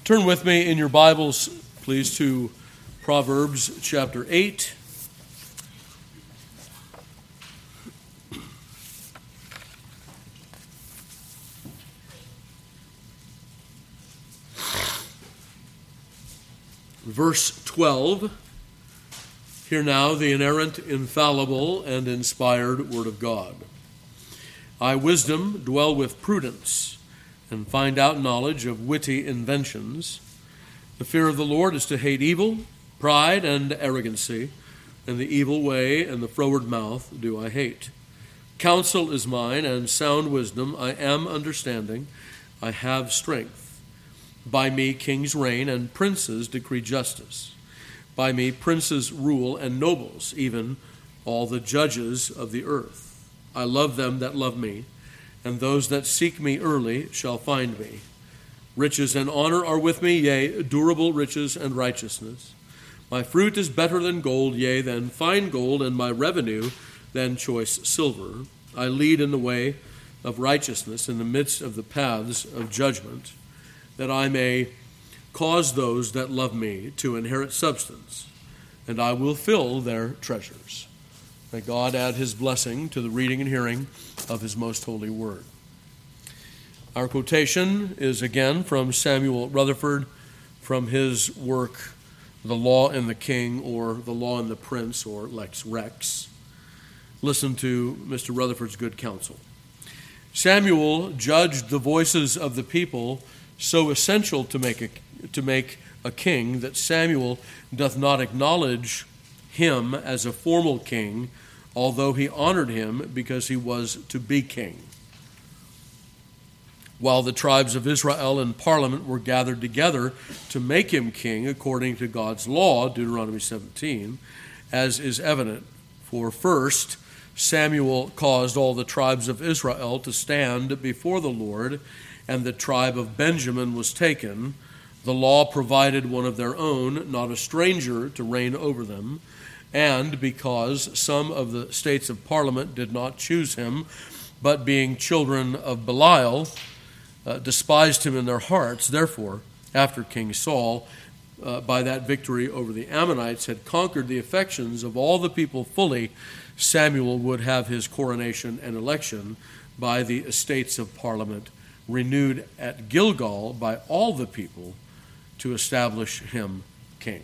Turn with me in your Bibles, please, to Proverbs chapter 8. Verse 12. Hear now the inerrant, infallible, and inspired word of God. I, wisdom, dwell with prudence, and find out knowledge of witty inventions. The fear of the Lord is to hate evil, pride, and arrogancy, and the evil way and the froward mouth do I hate. Counsel is mine, and sound wisdom. I am understanding. I have strength. By me kings reign, and princes decree justice. By me princes rule, and nobles, even all the judges of the earth. I love them that love me, and those that seek me early shall find me. Riches and honor are with me, yea, durable riches and righteousness. My fruit is better than gold, yea, than fine gold, and my revenue than choice silver. I lead in the way of righteousness in the midst of the paths of judgment, that I may cause those that love me to inherit substance, and I will fill their treasures. May God add his blessing to the reading and hearing of his most holy word. Our quotation is again from Samuel Rutherford, from his work, The Law and the King, or The Law and the Prince, or Lex Rex. Listen to Mr. Rutherford's good counsel. Samuel judged the voices of the people so essential to make a king that Samuel doth not acknowledge him as a formal king, although he honored him because he was to be king. While the tribes of Israel in parliament were gathered together to make him king according to God's law, Deuteronomy 17, as is evident. For first, Samuel caused all the tribes of Israel to stand before the Lord, and the tribe of Benjamin was taken. The law provided one of their own, not a stranger, to reign over them. And because some of the states of parliament did not choose him, but being children of Belial, despised him in their hearts, therefore, after King Saul, by that victory over the Ammonites, had conquered the affections of all the people fully, Samuel would have his coronation and election by the estates of parliament renewed at Gilgal by all the people to establish him king.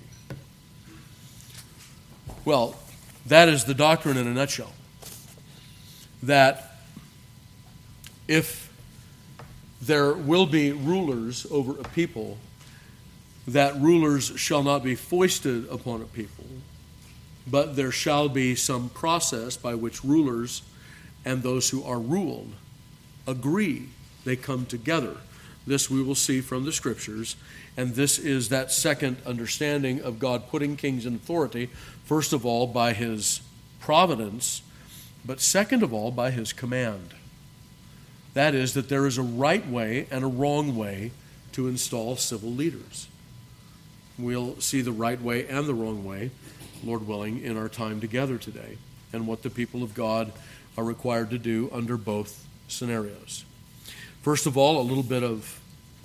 Well, that is the doctrine in a nutshell. That if there will be rulers over a people, that rulers shall not be foisted upon a people, but there shall be some process by which rulers and those who are ruled agree. They come together. This we will see from the Scriptures, and this is that second understanding of God putting kings in authority, first of all by his providence, but second of all by his command. That is, that there is a right way and a wrong way to install civil leaders. We'll see the right way and the wrong way, Lord willing, in our time together today, and what the people of God are required to do under both scenarios. First of all, a little bit of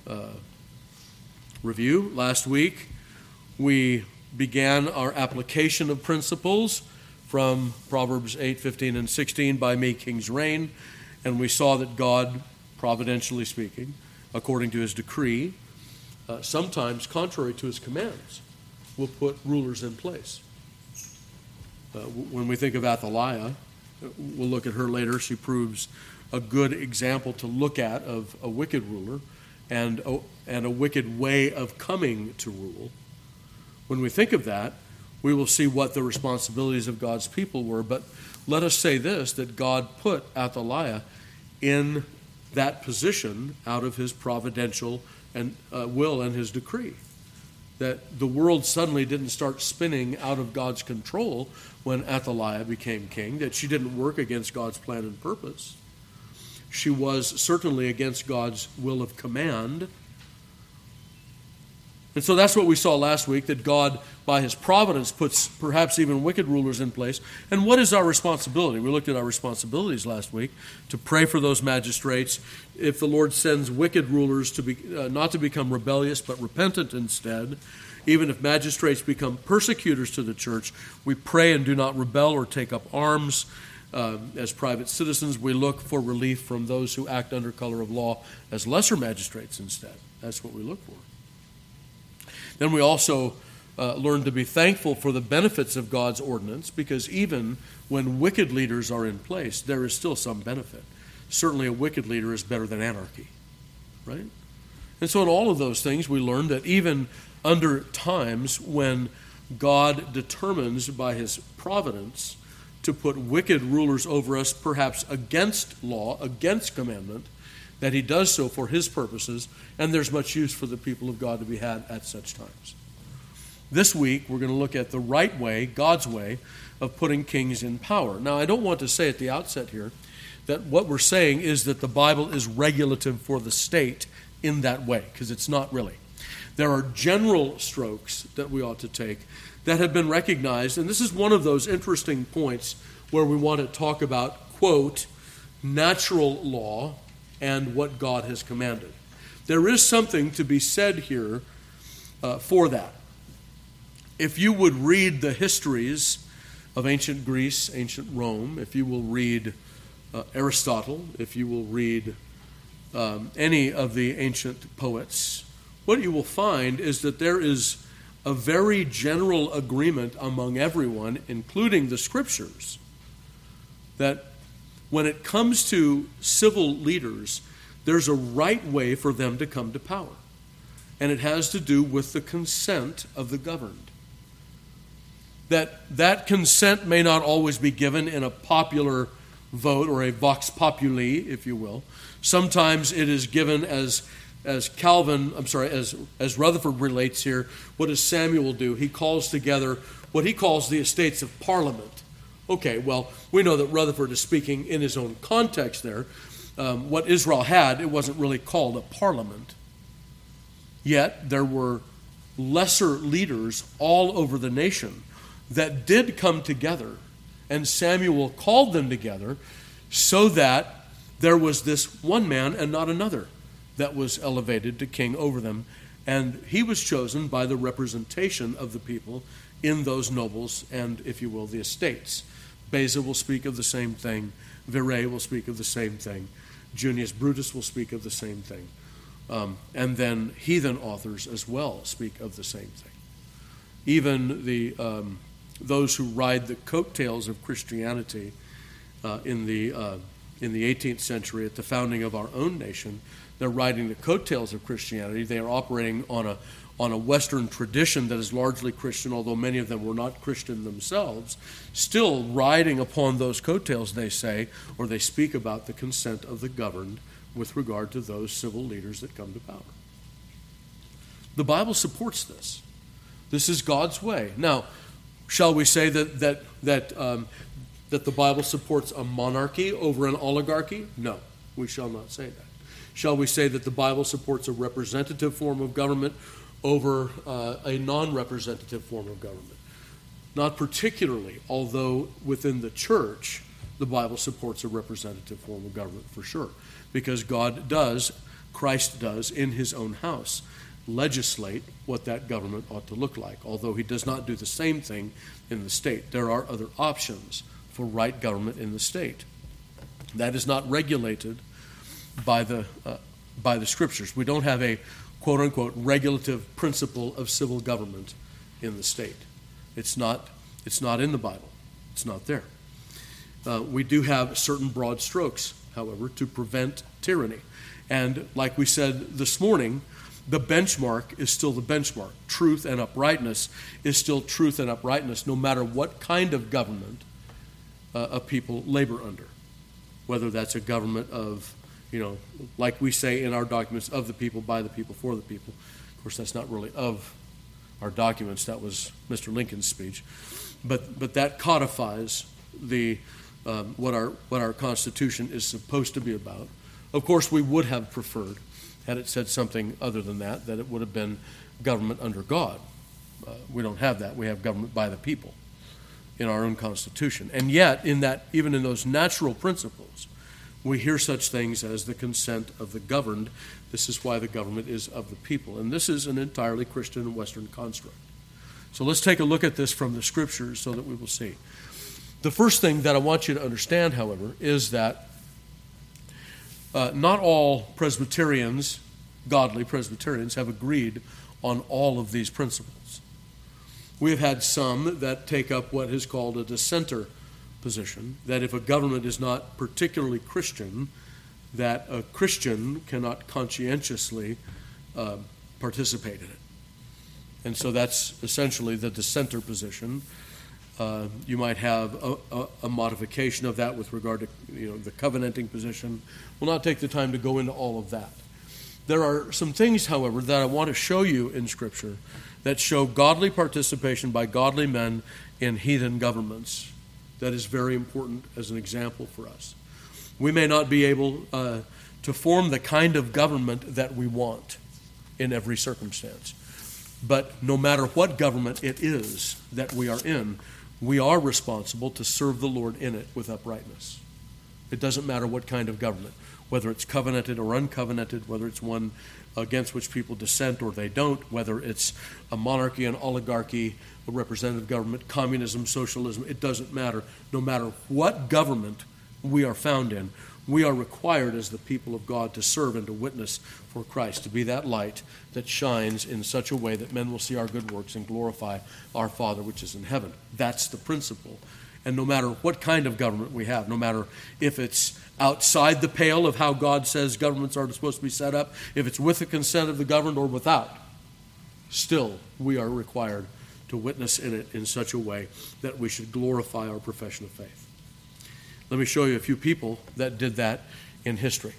review. Last week, we began our application of principles from Proverbs 8, 15, and 16, by me kings reign, and we saw that God, providentially speaking, according to his decree, sometimes contrary to his commands, will put rulers in place. When we think of Athaliah, we'll look at her later. She proves a good example to look at of a wicked ruler and a wicked way of coming to rule. When we think of that, we will see what the responsibilities of God's people were. But let us say this, that God put Athaliah in that position out of his providential and will and his decree. That the world suddenly didn't start spinning out of God's control when Athaliah became king, that she didn't work against God's plan and purpose. She was certainly against God's will of command, And so that's what we saw last week, that God, by his providence, puts perhaps even wicked rulers in place. And what is our responsibility? We looked at our responsibilities last week, to pray for those magistrates. If the Lord sends wicked rulers to be not to become rebellious, but repentant instead, even if magistrates become persecutors to the church, we pray and do not rebel or take up arms. As private citizens, we look for relief from those who act under color of law as lesser magistrates instead. That's what we look for. Then we also learn to be thankful for the benefits of God's ordinance, because even when wicked leaders are in place, there is still some benefit. Certainly a wicked leader is better than anarchy, right? And so in all of those things, we learn that even under times when God determines by his providence to put wicked rulers over us, perhaps against law, against commandment, that he does so for his purposes, and there's much use for the people of God to be had at such times. This week, we're going to look at the right way, God's way, of putting kings in power. Now, I don't want to say at the outset here that what we're saying is that the Bible is regulative for the state in that way, because it's not really. There are general strokes that we ought to take that have been recognized, and this is one of those interesting points where we want to talk about, quote, natural law and what God has commanded. There is something to be said here for that. If you would read the histories of ancient Greece, ancient Rome, if you will read Aristotle, if you will read any of the ancient poets, what you will find is that there is a very general agreement among everyone, including the scriptures, that when it comes to civil leaders, there's a right way for them to come to power. And it has to do with the consent of the governed. That consent may not always be given in a popular vote or a vox populi, if you will. Sometimes it is given as Rutherford relates here. What does Samuel do? He calls together what he calls the estates of Parliament. Okay, well, we know that Rutherford is speaking in his own context there. What Israel had, it wasn't really called a parliament. Yet there were lesser leaders all over the nation that did come together, and Samuel called them together so that there was this one man and not another that was elevated to king over them, and he was chosen by the representation of the people in those nobles and, if you will, the estates. Beza will speak of the same thing. Vire will speak of the same thing. Junius Brutus will speak of the same thing. And then heathen authors as well speak of the same thing. Even those who ride the coattails of Christianity in the 18th century at the founding of our own nation, they're riding the coattails of Christianity. They are operating on a Western tradition that is largely Christian, although many of them were not Christian themselves, still riding upon those coattails, they say, or they speak about the consent of the governed with regard to those civil leaders that come to power. The Bible supports this. This is God's way. Now, shall we say that the Bible supports a monarchy over an oligarchy? No, we shall not say that. Shall we say that the Bible supports a representative form of government over a non-representative form of government? Not particularly, although within the church, the Bible supports a representative form of government for sure, because Christ does in his own house, legislate what that government ought to look like, although he does not do the same thing in the state. There are other options for right government in the state. That is not regulated by the scriptures. We don't have a quote-unquote regulative principle of civil government in the state. It's not in the Bible. It's not there. We do have certain broad strokes, however, to prevent tyranny. And like we said this morning, the benchmark is still the benchmark. Truth and uprightness is still truth and uprightness, no matter what kind of government a people labor under. Whether that's a government of, like we say in our documents, of the people, by the people, for the people. Of course, that's not really of our documents. That was Mr. Lincoln's speech. But that codifies what our Constitution is supposed to be about. Of course, we would have preferred Had it said something other than that it would have been government under God. We don't have that. We have government by the people in our own Constitution. And yet, even in those natural principles, we hear such things as the consent of the governed. This is why the government is of the people. And this is an entirely Christian and Western construct. So let's take a look at this from the Scriptures so that we will see. The first thing that I want you to understand, however, is that not all Presbyterians, godly Presbyterians, have agreed on all of these principles. We have had some that take up what is called a dissenter position, that if a government is not particularly Christian, that a Christian cannot conscientiously participate in it. And so that's essentially the dissenter position. You might have a modification of that with regard to the covenanting position. We'll not take the time to go into all of that. There are some things, however, that I want to show you in Scripture that show godly participation by godly men in heathen governments. That is very important as an example for us. We may not be able to form the kind of government that we want in every circumstance. But no matter what government it is that we are in, we are responsible to serve the Lord in it with uprightness. It doesn't matter what kind of government, whether it's covenanted or uncovenanted, whether it's one against which people dissent or they don't, whether it's a monarchy, an oligarchy, a representative government, communism, socialism, it doesn't matter. No matter what government we are found in, we are required as the people of God to serve and to witness for Christ, to be that light that shines in such a way that men will see our good works and glorify our Father which is in heaven. That's the principle. And no matter what kind of government we have, no matter if it's outside the pale of how God says governments are supposed to be set up, if it's with the consent of the governed or without, still we are required to witness in it in such a way that we should glorify our profession of faith. Let me show you a few people that did that in history.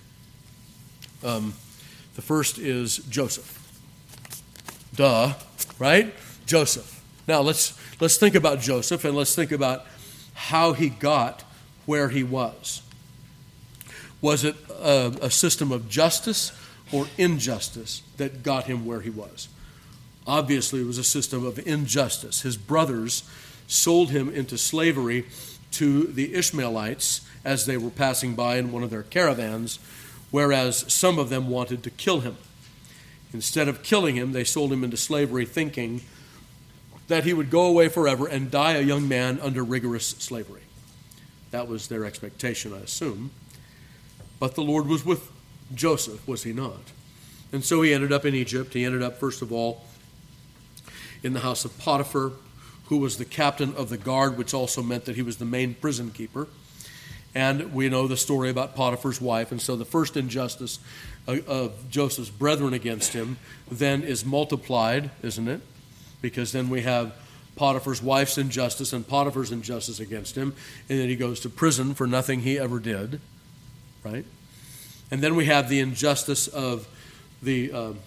The first is Joseph. Duh, right? Joseph. Now let's think about Joseph, and let's think about how he got where he was. Was it a system of justice or injustice that got him where he was? Obviously, it was a system of injustice. His brothers sold him into slavery to the Ishmaelites as they were passing by in one of their caravans, whereas some of them wanted to kill him. Instead of killing him, they sold him into slavery thinking that he would go away forever and die a young man under rigorous slavery. That was their expectation, I assume. But the Lord was with Joseph, was he not? And so he ended up in Egypt. He ended up, first of all, in the house of Potiphar, who was the captain of the guard, which also meant that he was the main prison keeper. And we know the story about Potiphar's wife. And so the first injustice of Joseph's brethren against him then is multiplied, isn't it? Because then we have Potiphar's wife's injustice and Potiphar's injustice against him. And then he goes to prison for nothing he ever did, right? And then we have the injustice of the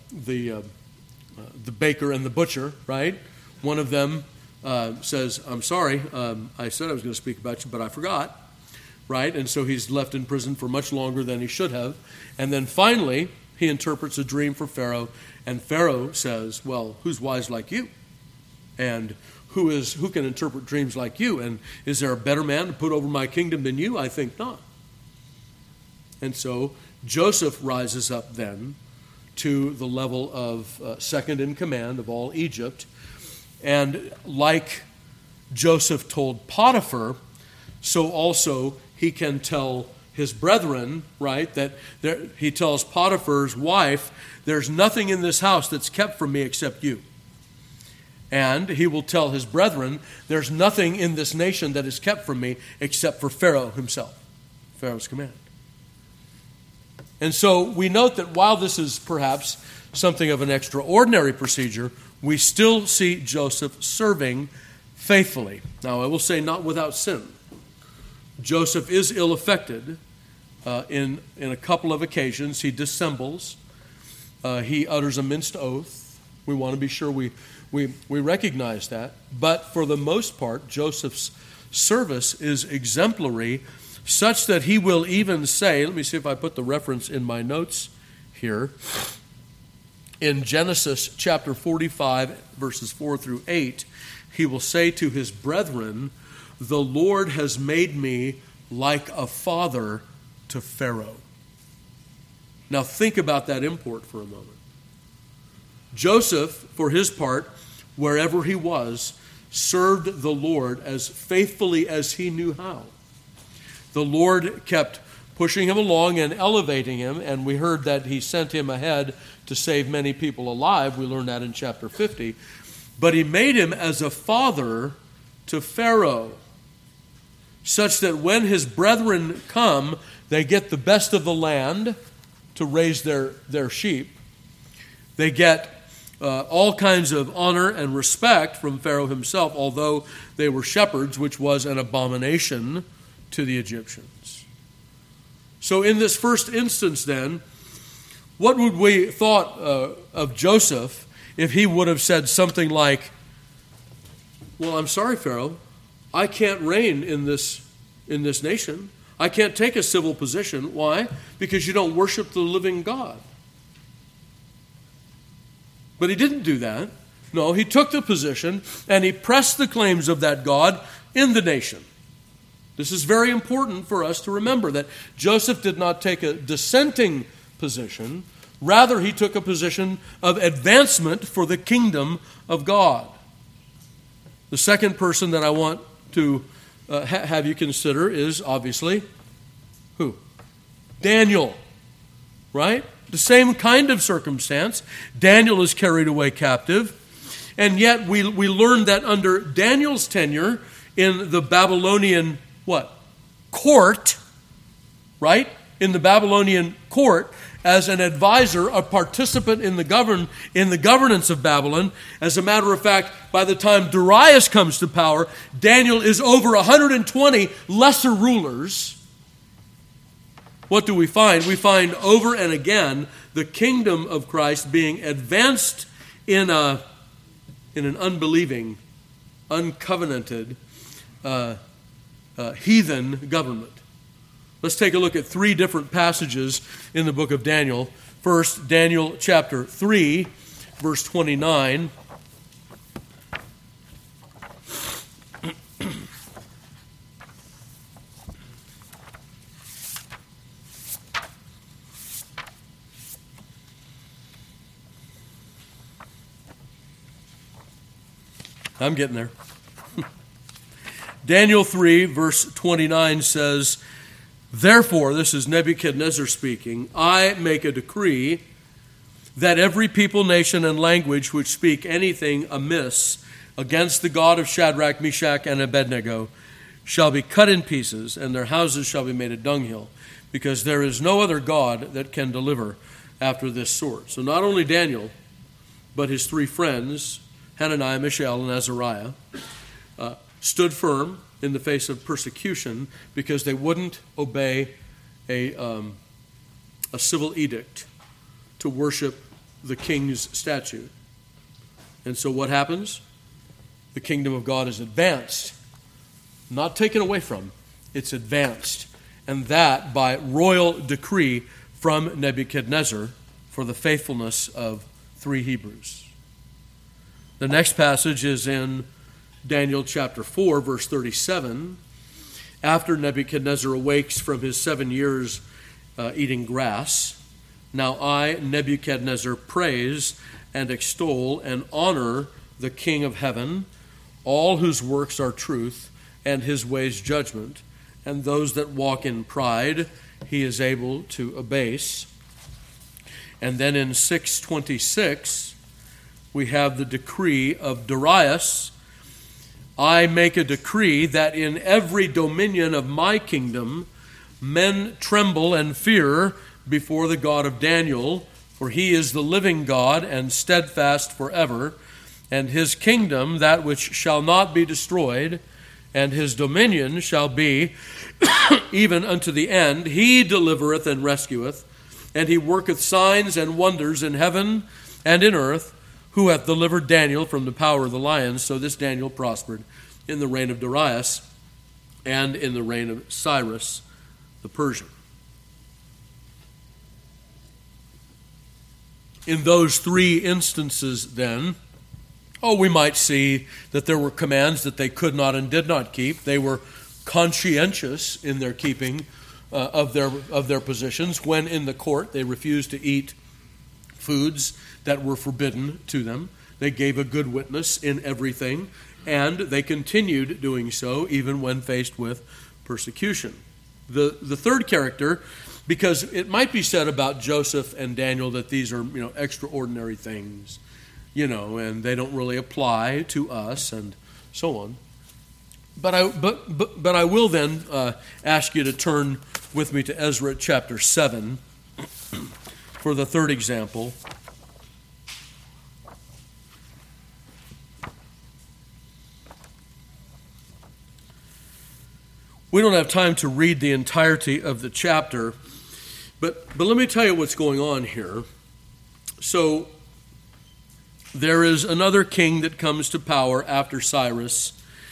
baker and the butcher, right? One of them says, I'm sorry, I said I was going to speak about you, but I forgot, right? And so he's left in prison for much longer than he should have. And then finally, he interprets a dream for Pharaoh, and Pharaoh says, well, who's wise like you? And who can interpret dreams like you? And is there a better man to put over my kingdom than you? I think not. And so Joseph rises up then to the level of second in command of all Egypt. And like Joseph told Potiphar, so also he can tell his brethren, right, that he tells Potiphar's wife, there's nothing in this house that's kept from me except you. And he will tell his brethren, there's nothing in this nation that is kept from me except for Pharaoh himself, Pharaoh's command. And so we note that while this is perhaps something of an extraordinary procedure, we still see Joseph serving faithfully. Now, I will say not without sin. Joseph is ill-affected in a couple of occasions. He dissembles. He utters a minced oath. We want to be sure we recognize that. But for the most part, Joseph's service is exemplary, such that he will even say, let me see if I put the reference in my notes here. In Genesis chapter 45, verses 4 through 8, he will say to his brethren, "The Lord has made me like a father to Pharaoh." Now think about that import for a moment. Joseph, for his part, wherever he was, served the Lord as faithfully as he knew how. The Lord kept pushing him along and elevating him, and we heard that he sent him ahead to save many people alive. We learned that in chapter 50. But he made him as a father to Pharaoh, such that when his brethren come, they get the best of the land to raise their sheep. They get all kinds of honor and respect from Pharaoh himself, although they were shepherds, which was an abomination to the Egyptians. So in this first instance then, what would we thought of Joseph if he would have said something like, "Well, I'm sorry, Pharaoh, I can't reign in this nation. I can't take a civil position." Why? Because you don't worship the living God. But he didn't do that. No, he took the position and he pressed the claims of that God in the nation. This is very important for us to remember, that Joseph did not take a dissenting position. Rather, he took a position of advancement for the kingdom of God. The second person that I want to have you consider is obviously who? Daniel, right? The same kind of circumstance. Daniel is carried away captive, and yet we learn that under Daniel's tenure in the Babylonian court, right? In the Babylonian court, as an advisor, a participant in the governance of Babylon. As a matter of fact, by the time Darius comes to power, Daniel is over 120 lesser rulers. What do we find? We find over and again the kingdom of Christ being advanced in an unbelieving, uncovenanted, heathen government. Let's take a look at three different passages in the book of Daniel. First, Daniel chapter 3, verse 29. I'm getting there. Daniel 3, verse 29 says, "Therefore," this is Nebuchadnezzar speaking, "I make a decree that every people, nation, and language which speak anything amiss against the God of Shadrach, Meshach, and Abednego shall be cut in pieces, and their houses shall be made a dunghill, because there is no other God that can deliver after this sort." So not only Daniel, but his three friends, Hananiah, Mishael, and Azariah, stood firm in the face of persecution because they wouldn't obey a civil edict to worship the king's statute. And so what happens? The kingdom of God is advanced, not taken away from. It's advanced, and that by royal decree from Nebuchadnezzar for the faithfulness of three Hebrews. The next passage is in Daniel chapter 4, verse 37. After Nebuchadnezzar awakes from his 7 years eating grass, "Now I, Nebuchadnezzar, praise and extol and honor the King of heaven, all whose works are truth, and his ways judgment, and those that walk in pride he is able to abase." And then in 626, we have the decree of Darius. "I make a decree that in every dominion of my kingdom men tremble and fear before the God of Daniel, for he is the living God and steadfast forever, and his kingdom that which shall not be destroyed, and his dominion shall be even unto the end. He delivereth and rescueth, and he worketh signs and wonders in heaven and in earth, who hath delivered Daniel from the power of the lions." So this Daniel prospered in the reign of Darius and in the reign of Cyrus the Persian. In those three instances, then, we might see that there were commands that they could not and did not keep. They were conscientious in their keeping of their positions. When in the court, they refused to eat foods that were forbidden to them. They gave a good witness in everything, and they continued doing so even when faced with persecution. The third character, because it might be said about Joseph and Daniel that these are, extraordinary things, and they don't really apply to us and so on. But I will then ask you to turn with me to Ezra chapter 7 for the third example. We don't have time to read the entirety of the chapter, but let me tell you what's going on here. So there is another king that comes to power after Cyrus.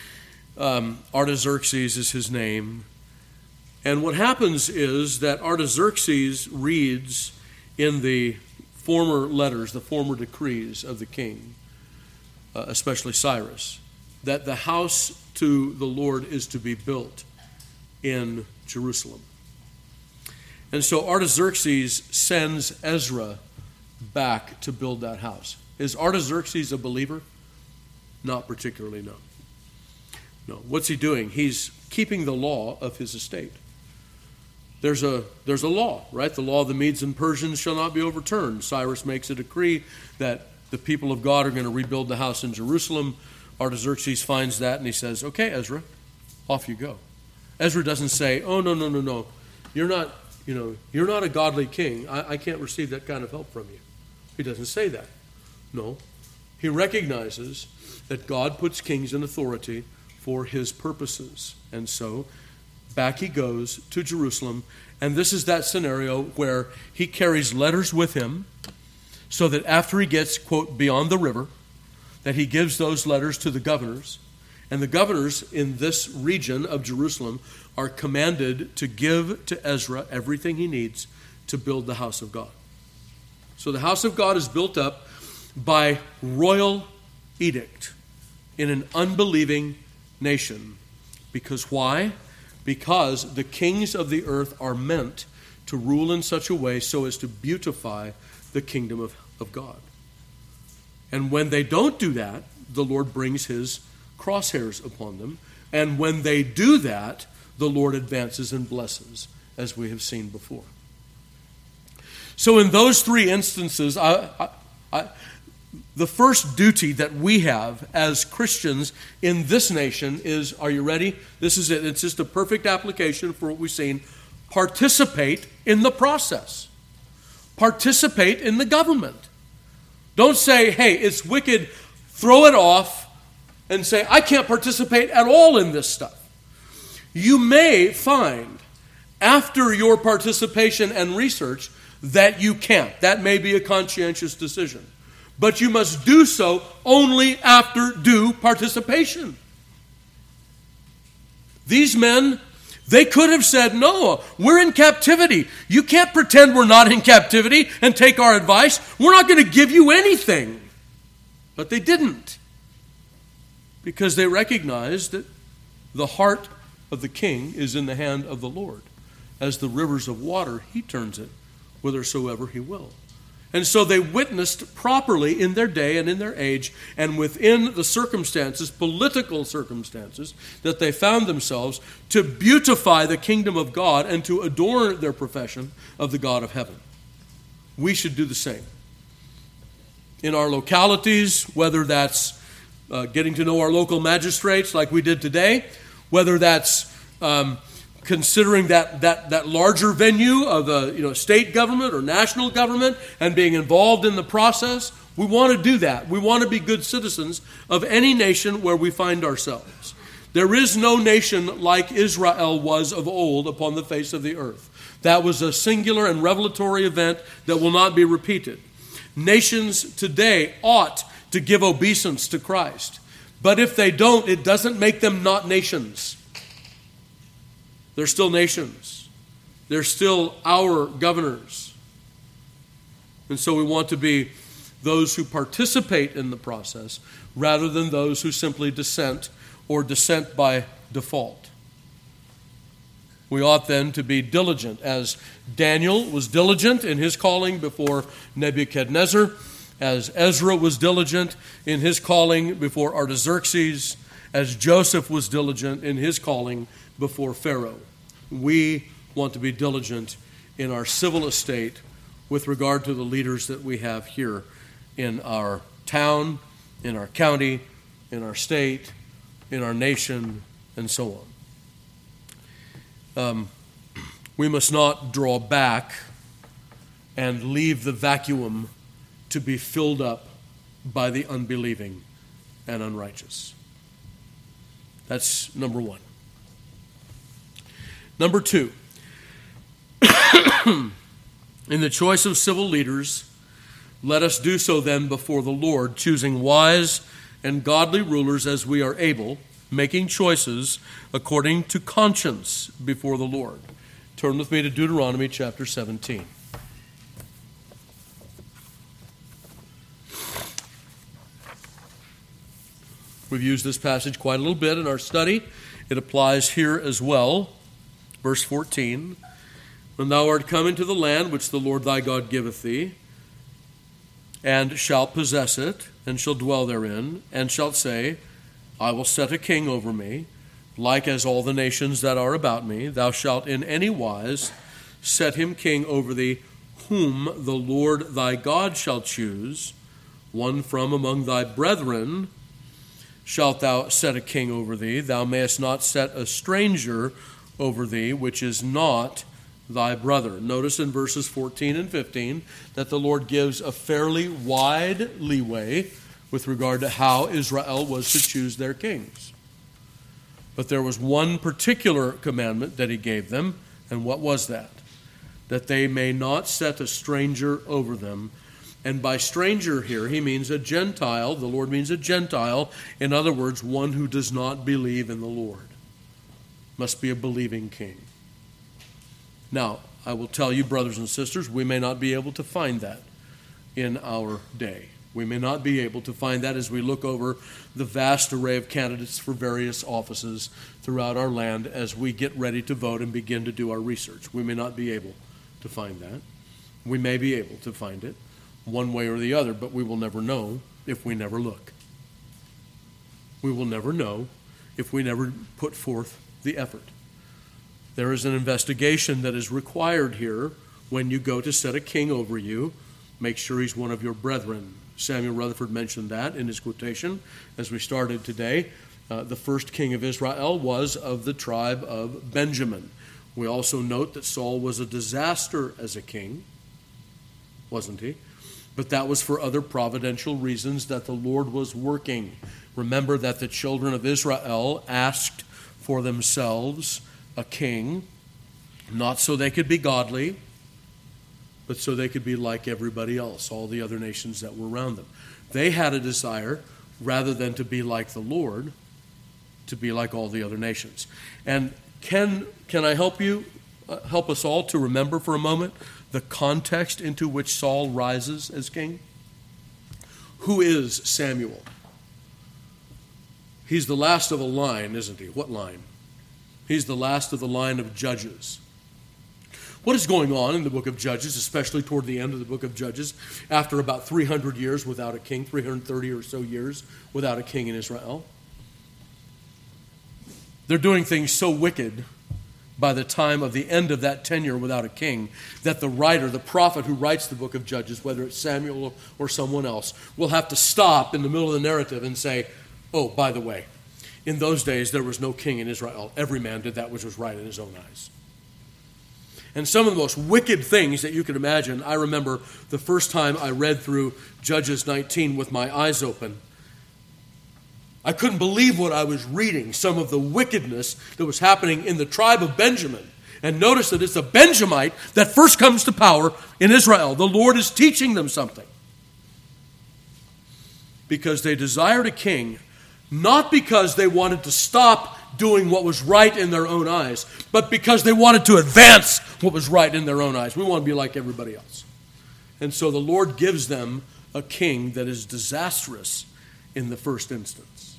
Artaxerxes is his name. And what happens is that Artaxerxes reads in the former letters, the former decrees of the king, especially Cyrus, that the house to the Lord is to be built in Jerusalem. And so Artaxerxes sends Ezra back to build that house. Is Artaxerxes a believer? Not particularly, no. No. What's he doing? He's keeping the law of his estate. There's a law, right? The law of the Medes and Persians shall not be overturned. Cyrus makes a decree that the people of God are going to rebuild the house in Jerusalem. Artaxerxes finds that and he says, okay, Ezra, off you go. Ezra doesn't say, oh, no. You're not a godly king. I can't receive that kind of help from you. He doesn't say that. No. He recognizes that God puts kings in authority for his purposes. And so back he goes to Jerusalem. And this is that scenario where he carries letters with him so that after he gets, quote, beyond the river, that he gives those letters to the governors. And the governors in this region of Jerusalem are commanded to give to Ezra everything he needs to build the house of God. So the house of God is built up by royal edict in an unbelieving nation. Because why? Because the kings of the earth are meant to rule in such a way so as to beautify the kingdom of God. And when they don't do that, the Lord brings his crosshairs upon them. And when they do that, the Lord advances and blesses, as we have seen before. So in those three instances, the first duty that we have as Christians in this nation is, are you ready? This is it. It's just a perfect application for what we've seen. Participate in the process. Participate in the government. Don't say, hey, it's wicked, throw it off, and say, I can't participate at all in this stuff. You may find, after your participation and research, that you can't. That may be a conscientious decision. But you must do so only after due participation. These men, they could have said, no, we're in captivity. You can't pretend we're not in captivity and take our advice. We're not going to give you anything. But they didn't. Because they recognized that the heart of the king is in the hand of the Lord. As the rivers of water, he turns it whithersoever he will. And so they witnessed properly in their day and in their age and within the circumstances, political circumstances, that they found themselves to beautify the kingdom of God and to adorn their profession of the God of heaven. We should do the same. In our localities, whether that's getting to know our local magistrates like we did today, whether that's considering that larger venue of a state government or national government and being involved in the process, we want to do that. We want to be good citizens of any nation where we find ourselves. There is no nation like Israel was of old upon the face of the earth. That was a singular and revelatory event that will not be repeated. Nations today ought to give obeisance to Christ. But if they don't, it doesn't make them not nations. They're still nations. They're still our governors. And so we want to be those who participate in the process rather than those who simply dissent or dissent by default. We ought then to be diligent, as Daniel was diligent in his calling before Nebuchadnezzar, as Ezra was diligent in his calling before Artaxerxes, as Joseph was diligent in his calling before Pharaoh. We want to be diligent in our civil estate with regard to the leaders that we have here in our town, in our county, in our state, in our nation, and so on. We must not draw back and leave the vacuum to be filled up by the unbelieving and unrighteous. That's number one. Number two, in the choice of civil leaders, let us do so then before the Lord, choosing wise and godly rulers as we are able, making choices according to conscience before the Lord. Turn with me to Deuteronomy chapter 17. We've used this passage quite a little bit in our study. It applies here as well. Verse 14, when thou art come into the land which the Lord thy God giveth thee, and shalt possess it, and shalt dwell therein, and shalt say, I will set a king over me, like as all the nations that are about me. Thou shalt in any wise set him king over thee, whom the Lord thy God shall choose, one from among thy brethren shalt thou set a king over thee. Thou mayest not set a stranger over thee, which is not thy brother. Notice in verses 14 and 15 that the Lord gives a fairly wide leeway with regard to how Israel was to choose their kings. But there was one particular commandment that he gave them, and what was that? That they may not set a stranger over them. And by stranger here, he means a Gentile. The Lord means a Gentile. In other words, one who does not believe in the Lord. Must be a believing king. Now, I will tell you, brothers and sisters, we may not be able to find that in our day. We may not be able to find that as we look over the vast array of candidates for various offices throughout our land as we get ready to vote and begin to do our research. We may not be able to find that. We may be able to find it one way or the other, but we will never know if we never look. We will never know if we never put forth the effort. There is an investigation that is required here when you go to set a king over you. Make sure he's one of your brethren. Samuel Rutherford mentioned that in his quotation as we started today. The first king of Israel was of the tribe of Benjamin. We also note that Saul was a disaster as a king, wasn't he? But that was for other providential reasons that the Lord was working. Remember that the children of Israel asked for themselves a king, not so they could be godly, but so they could be like everybody else, all the other nations that were around them. They had a desire, rather than to be like the Lord, to be like all the other nations. And can I help you, help us all to remember for a moment the context into which Saul rises as king? Who is Samuel? He's the last of a line, isn't he? What line? He's the last of the line of judges. What is going on in the book of Judges, especially toward the end of the book of Judges, after about 300 years without a king, 330 or so years without a king in Israel? They're doing things so wicked by the time of the end of that tenure without a king that the writer, the prophet who writes the book of Judges, whether it's Samuel or someone else, will have to stop in the middle of the narrative and say, oh, by the way, in those days there was no king in Israel. Every man did that which was right in his own eyes. And some of the most wicked things that you could imagine, I remember the first time I read through Judges 19 with my eyes open. I couldn't believe what I was reading, some of the wickedness that was happening in the tribe of Benjamin. And notice that it's a Benjamite that first comes to power in Israel. The Lord is teaching them something. Because they desired a king, not because they wanted to stop doing what was right in their own eyes, but because they wanted to advance what was right in their own eyes. We want to be like everybody else. And so the Lord gives them a king that is disastrous in the first instance.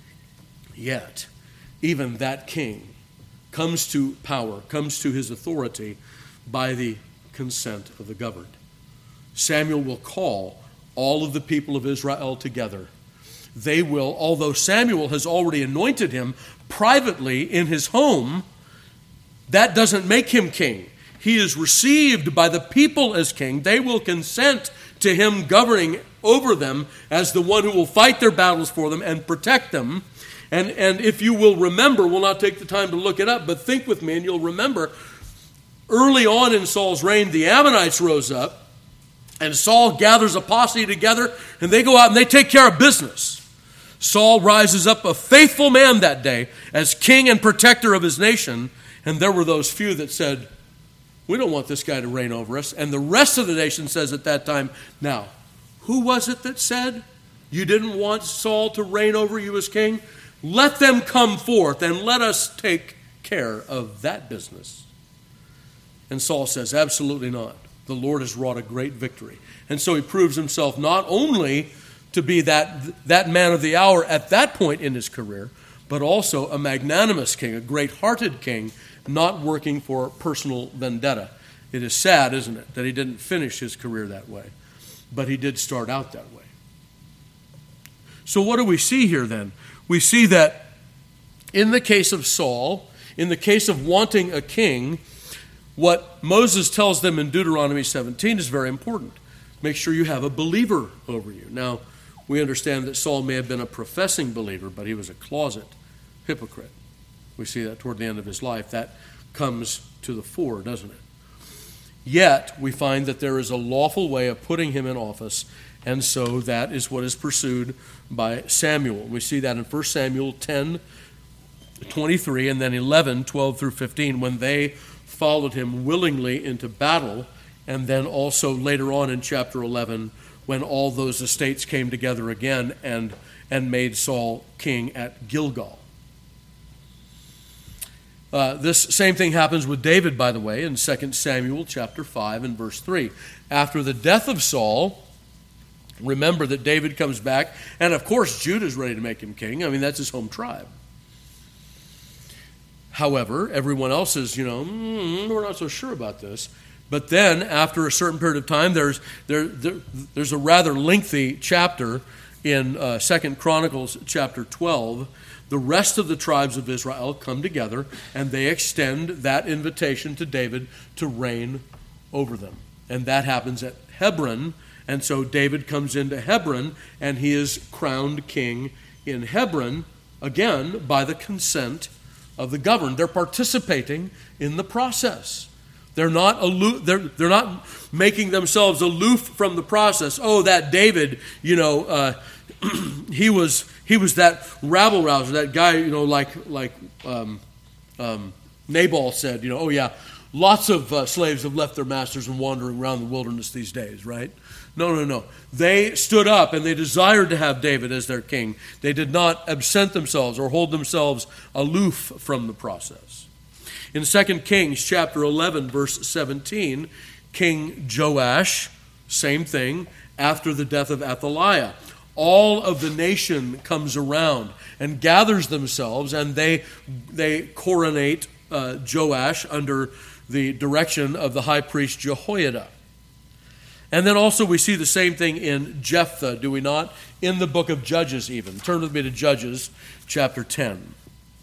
Yet, even that king comes to power, comes to his authority by the consent of the governed. Samuel will call all of the people of Israel together. They will, although Samuel has already anointed him privately in his home, that doesn't make him king. He is received by the people as king. They will consent to him governing over them as the one who will fight their battles for them and protect them. And if you will remember, we'll not take the time to look it up, but think with me and you'll remember, early on in Saul's reign, the Ammonites rose up, and Saul gathers a posse together, and they go out and they take care of business. Saul rises up a faithful man that day as king and protector of his nation, and there were those few that said, we don't want this guy to reign over us. And the rest of the nation says at that time, now, who was it that said you didn't want Saul to reign over you as king? Let them come forth and let us take care of that business. And Saul says, absolutely not. The Lord has wrought a great victory. And so he proves himself not only to be that man of the hour at that point in his career, but also a magnanimous king, a great-hearted king, not working for personal vendetta. It is sad, isn't it, that he didn't finish his career that way. But he did start out that way. So what do we see here then? We see that in the case of Saul, in the case of wanting a king, what Moses tells them in Deuteronomy 17 is very important. Make sure you have a believer over you. Now, we understand that Saul may have been a professing believer, but he was a closet hypocrite. We see that toward the end of his life. That comes to the fore, doesn't it? Yet, we find that there is a lawful way of putting him in office, and so that is what is pursued by Samuel. We see that in 1 Samuel 10:23 and then 11:12 through 15, when they followed him willingly into battle, and then also later on in chapter 11, when all those estates came together again and made Saul king at Gilgal. This same thing happens with David, by the way, in 2 Samuel chapter 5 and verse 3. After the death of Saul, remember that David comes back, and of course Judah's ready to make him king. I mean, that's his home tribe. However, everyone else is, we're not so sure about this. But then, after a certain period of time, there's a rather lengthy chapter in 2 Chronicles chapter 12. The rest of the tribes of Israel come together, and they extend that invitation to David to reign over them. And that happens at Hebron. And so David comes into Hebron, and he is crowned king in Hebron, again, by the consent of the governed. They're participating in the process. They're not they're not making themselves aloof from the process. Oh, that David, he was that rabble rouser, that guy, like Nabal said, oh yeah, lots of slaves have left their masters and wandering around the wilderness these days, right? No. They stood up and they desired to have David as their king. They did not absent themselves or hold themselves aloof from the process. In 2 Kings chapter 11, verse 17, King Joash, same thing, after the death of Athaliah. All of the nation comes around and gathers themselves, and they coronate Joash under the direction of the high priest Jehoiada. And then also we see the same thing in Jephthah, do we not? In the book of Judges even. Turn with me to Judges chapter 10.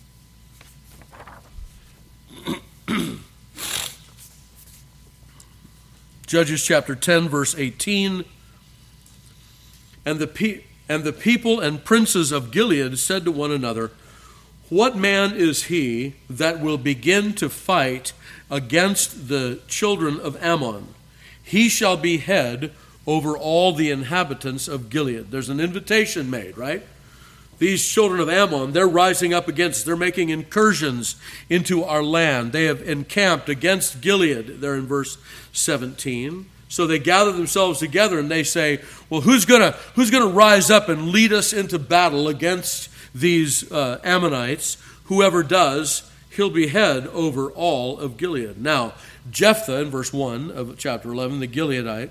Judges chapter 10, verse 18. And the people and princes of Gilead said to one another, what man is he that will begin to fight against the children of Ammon? He shall be head over all the inhabitants of Gilead. There's an invitation made, right? These children of Ammon, they're rising up they're making incursions into our land. They have encamped against Gilead, there in verse 17. So they gather themselves together and they say, well, who's gonna rise up and lead us into battle against these Ammonites? Whoever does, he'll be head over all of Gilead. Now, Jephthah, in verse 1 of chapter 11, the Gileadite,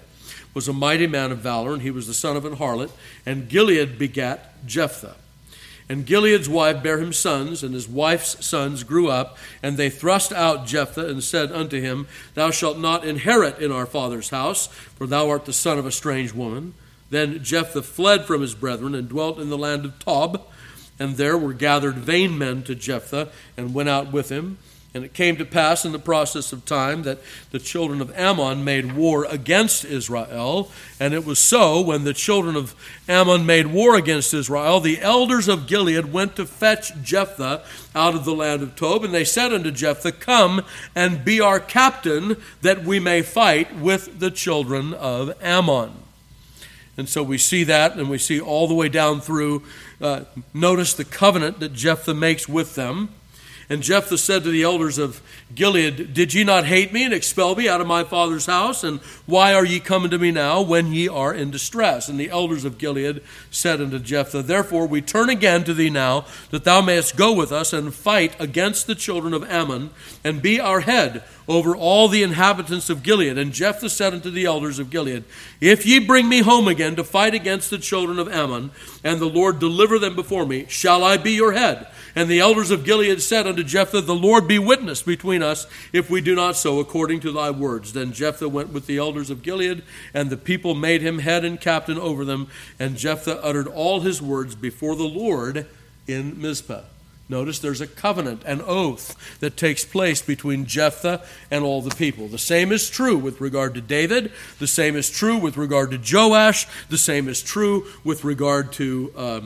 was a mighty man of valor, and he was the son of an harlot, and Gilead begat Jephthah. And Gilead's wife bare him sons, and his wife's sons grew up, and they thrust out Jephthah, and said unto him, Thou shalt not inherit in our father's house, for thou art the son of a strange woman. Then Jephthah fled from his brethren, and dwelt in the land of Tob, and there were gathered vain men to Jephthah, and went out with him. And it came to pass in the process of time that the children of Ammon made war against Israel. And it was so, when the children of Ammon made war against Israel, the elders of Gilead went to fetch Jephthah out of the land of Tob. And they said unto Jephthah, Come and be our captain, that we may fight with the children of Ammon. And so we see that, and we see all the way down through, notice the covenant that Jephthah makes with them. And Jephthah said to the elders of Gilead, Did ye not hate me and expel me out of my father's house? And why are ye coming to me now when ye are in distress? And the elders of Gilead said unto Jephthah, Therefore we turn again to thee now, that thou mayest go with us and fight against the children of Ammon, and be our head over all the inhabitants of Gilead. And Jephthah said unto the elders of Gilead, If ye bring me home again to fight against the children of Ammon, and the Lord deliver them before me, shall I be your head? And the elders of Gilead said unto Jephthah, The Lord be witness between us, if we do not so according to thy words. Then Jephthah went with the elders of Gilead, and the people made him head and captain over them. And Jephthah uttered all his words before the Lord in Mizpah. Notice there's a covenant, an oath that takes place between Jephthah and all the people. The same is true with regard to David. The same is true with regard to Joash. The same is true with regard to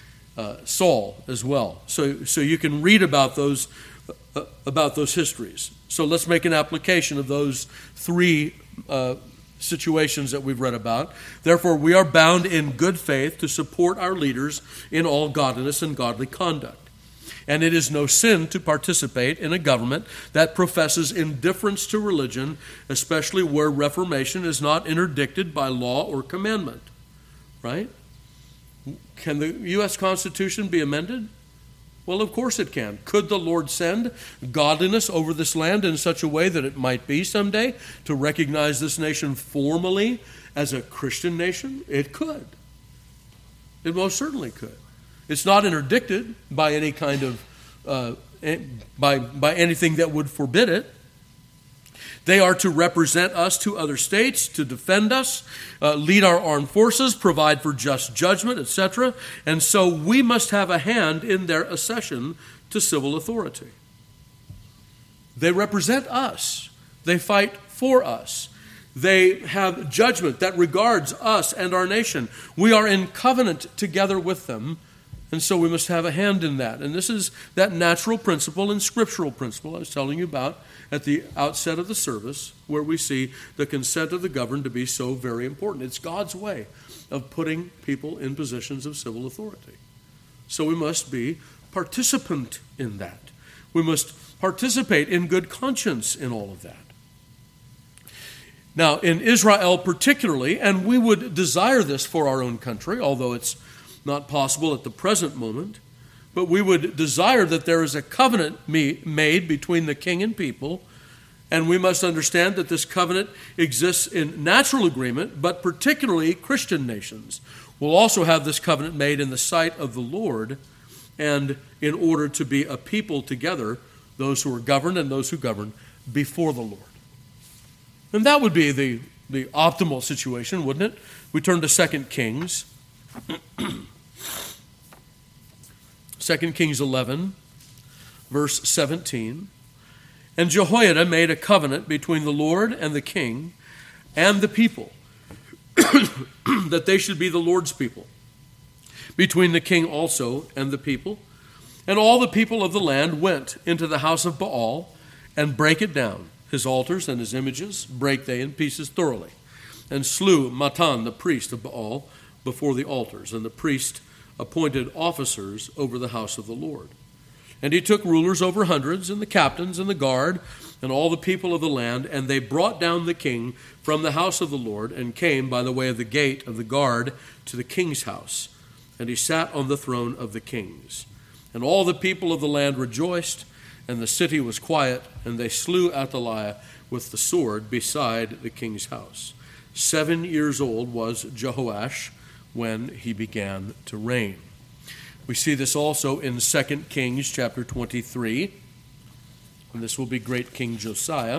Saul as well. So you can read about those histories. So let's make an application of those three situations that we've read about. Therefore, we are bound in good faith to support our leaders in all godliness and godly conduct. And it is no sin to participate in a government that professes indifference to religion, especially where reformation is not interdicted by law or commandment. Right? Can the U.S. Constitution be amended? Well, of course it can. Could the Lord send godliness over this land in such a way that it might be someday to recognize this nation formally as a Christian nation? It could. It most certainly could. It's not interdicted by any kind of by anything that would forbid it. They are to represent us to other states, to defend us, lead our armed forces, provide for just judgment, etc. And so we must have a hand in their accession to civil authority. They represent us. They fight for us. They have judgment that regards us and our nation. We are in covenant together with them. And so we must have a hand in that. And this is that natural principle and scriptural principle I was telling you about at the outset of the service, where we see the consent of the governed to be so very important. It's God's way of putting people in positions of civil authority. So we must be participant in that. We must participate in good conscience in all of that. Now, in Israel particularly, and we would desire this for our own country, although it's not possible at the present moment, but we would desire that there is a covenant made between the king and people, and we must understand that this covenant exists in natural agreement, but particularly Christian nations will also have this covenant made in the sight of the Lord, and in order to be a people together, those who are governed and those who govern before the Lord. And that would be the optimal situation, wouldn't it? We turn to 2 Kings. 2 Kings 11, verse 17. And Jehoiada made a covenant between the Lord and the king and the people, that they should be the Lord's people, between the king also and the people. And all the people of the land went into the house of Baal and brake it down. His altars and his images brake they in pieces thoroughly, and slew Matan, the priest of Baal, before the altars. And the priest appointed officers over the house of the Lord. And he took rulers over hundreds, and the captains, and the guard, and all the people of the land, and they brought down the king from the house of the Lord, and came by the way of the gate of the guard to the king's house. And he sat on the throne of the kings. And all the people of the land rejoiced, and the city was quiet, and they slew Athaliah with the sword beside the king's house. 7 years old was Jehoash when he began to reign. We see this also in 2 Kings chapter 23, and this will be great King Josiah.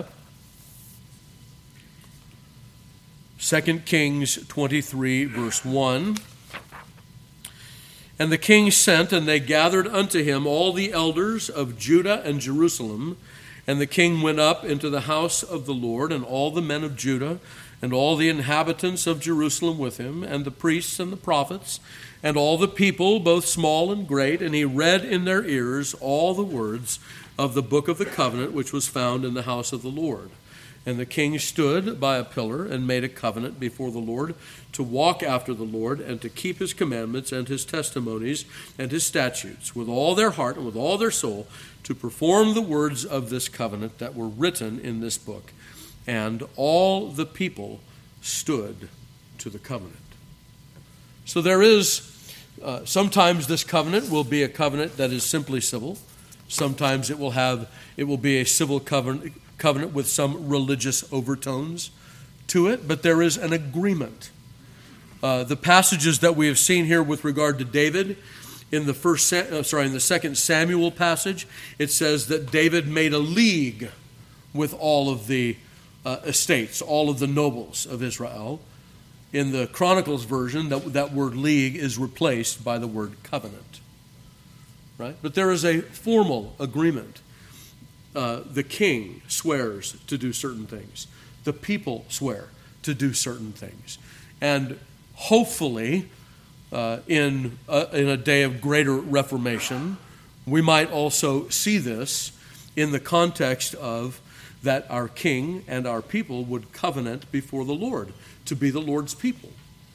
2 Kings 23, verse 1. And the king sent, and they gathered unto him all the elders of Judah and Jerusalem. And the king went up into the house of the Lord, and all the men of Judah, and all the inhabitants of Jerusalem with him, and the priests and the prophets, and all the people, both small and great. And he read in their ears all the words of the book of the covenant, which was found in the house of the Lord. And the king stood by a pillar and made a covenant before the Lord to walk after the Lord and to keep his commandments and his testimonies and his statutes with all their heart and with all their soul, to perform the words of this covenant that were written in this book. And all the people stood to the covenant. So there is, sometimes this covenant will be a covenant that is simply civil. Sometimes it will be a civil covenant with some religious overtones to it, but there is an agreement. The passages that we have seen here with regard to David, in the 2 Samuel passage, it says that David made a league with all of the estates, all of the nobles of Israel. In the Chronicles version, that word league is replaced by the word covenant. Right? But there is a formal agreement. The king swears to do certain things. The people swear to do certain things. And hopefully, in a day of greater reformation, we might also see this in the context of that our king and our people would covenant before the Lord to be the Lord's people.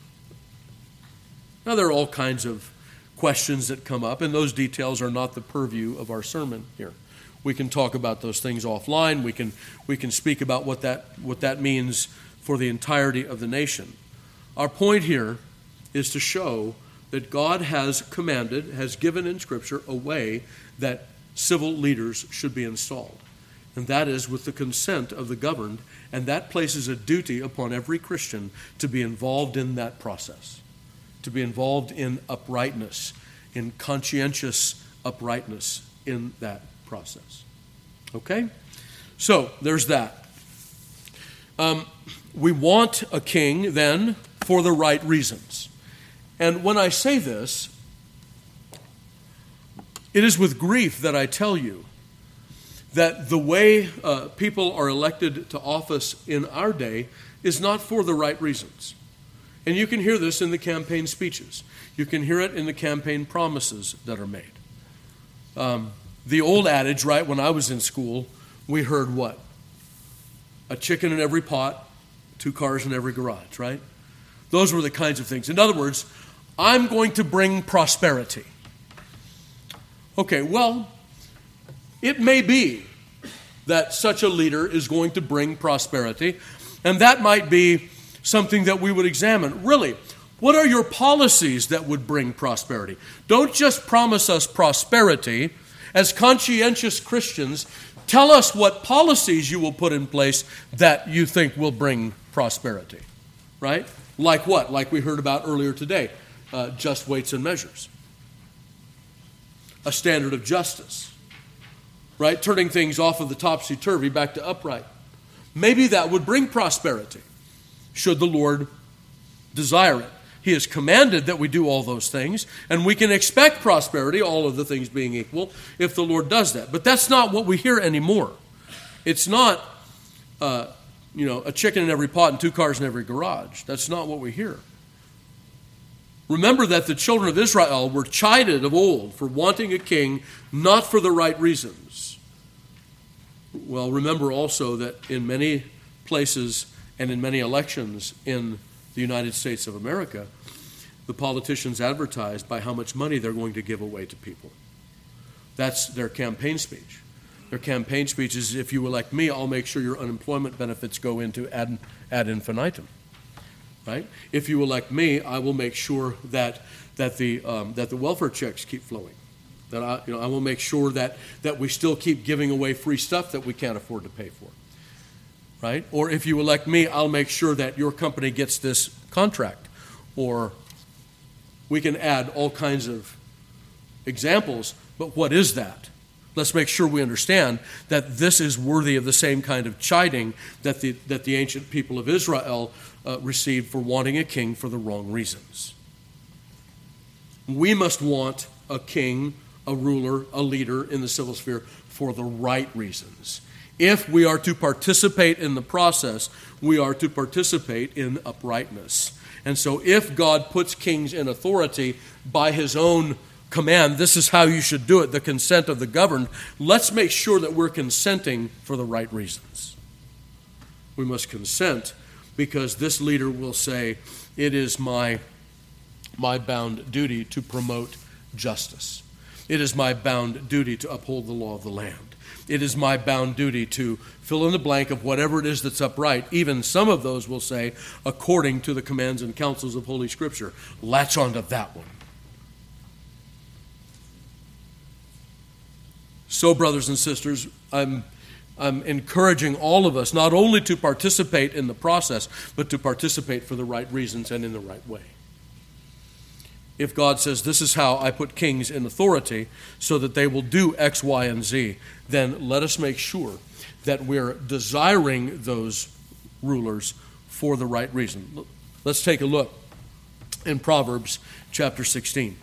Now, there are all kinds of questions that come up, and those details are not the purview of our sermon here. We can talk about those things offline. We can speak about what that means for the entirety of the nation. Our point here is to show that God has commanded, has given in Scripture a way that civil leaders should be installed. And that is with the consent of the governed, and that places a duty upon every Christian to be involved in that process, to be involved in uprightness, in conscientious uprightness in that process. Okay? So, there's that. We want a king, then, for the right reasons. And when I say this, it is with grief that I tell you that the way people are elected to office in our day is not for the right reasons. And you can hear this in the campaign speeches. You can hear it in the campaign promises that are made. The old adage, right, when I was in school, we heard what? A chicken in every pot, 2 cars in every garage, right? Those were the kinds of things. In other words, I'm going to bring prosperity. Okay, well, it may be that such a leader is going to bring prosperity, and that might be something that we would examine. Really, what are your policies that would bring prosperity? Don't just promise us prosperity. As conscientious Christians, tell us what policies you will put in place that you think will bring prosperity, right? Like what? Like we heard about earlier today, just weights and measures. A standard of justice. Right? Turning things off of the topsy-turvy back to upright. Maybe that would bring prosperity, should the Lord desire it. He has commanded that we do all those things, and we can expect prosperity, all of the things being equal, if the Lord does that. But that's not what we hear anymore. It's not, a chicken in every pot and 2 cars in every garage. That's not what we hear. Remember that the children of Israel were chided of old for wanting a king not for the right reasons. Well, remember also that in many places and in many elections in the United States of America, the politicians advertised by how much money they're going to give away to people. That's their campaign speech. Their campaign speech is, if you elect me, I'll make sure your unemployment benefits go into ad infinitum. Right? If you elect me, I will make sure that the welfare checks keep flowing. That I will make sure that we still keep giving away free stuff that we can't afford to pay for. right? Or if you elect me, I'll make sure that your company gets this contract. Or we can add all kinds of examples, but what is that? Let's make sure we understand that this is worthy of the same kind of chiding that the ancient people of Israel received for wanting a king for the wrong reasons. We must want a king, a ruler, a leader in the civil sphere for the right reasons. If we are to participate in the process, we are to participate in uprightness. And so if God puts kings in authority by his own command, this is how you should do it, the consent of the governed, let's make sure that we're consenting for the right reasons. We must consent because this leader will say, it is my bound duty to promote justice. It is my bound duty to uphold the law of the land. It is my bound duty to fill in the blank of whatever it is that's upright. Even some of those will say, according to the commands and counsels of Holy Scripture. Latch on to that one. So, brothers and sisters, I'm encouraging all of us not only to participate in the process, but to participate for the right reasons and in the right way. If God says, this is how I put kings in authority so that they will do X, Y, and Z, then let us make sure that we're desiring those rulers for the right reason. Let's take a look in Proverbs chapter 16.